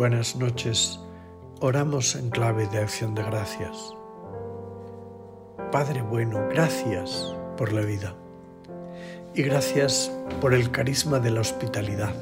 Buenas noches, oramos en clave de acción de gracias. Padre bueno, gracias por la vida y gracias por el carisma de la hospitalidad.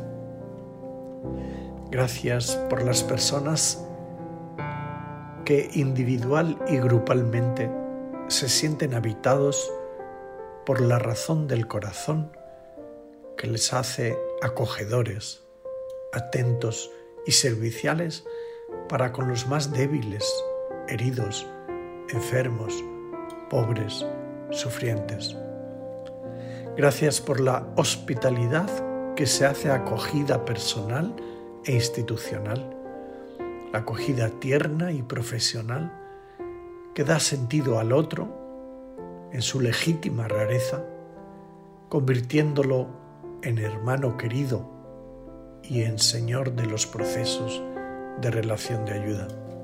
Gracias por las personas que individual y grupalmente se sienten habitados por la razón del corazón que les hace acogedores, atentos y serviciales para con los más débiles, heridos, enfermos, pobres, sufrientes. Gracias por la hospitalidad que se hace acogida personal e institucional, la acogida tierna y profesional que da sentido al otro en su legítima rareza, convirtiéndolo en hermano querido y en señor de los procesos de relación de ayuda.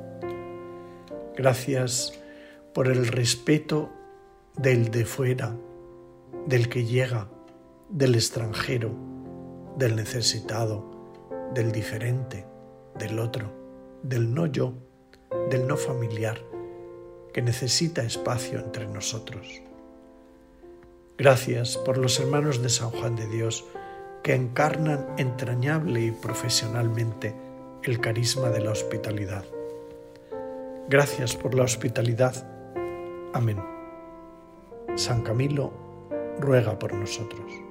Gracias por el respeto del de fuera, del que llega, del extranjero, del necesitado, del diferente, del otro, del no yo, del no familiar, que necesita espacio entre nosotros. Gracias por los hermanos de San Juan de Dios que encarnan entrañable y profesionalmente el carisma de la hospitalidad. Gracias por la hospitalidad. Amén. San Camilo ruega por nosotros.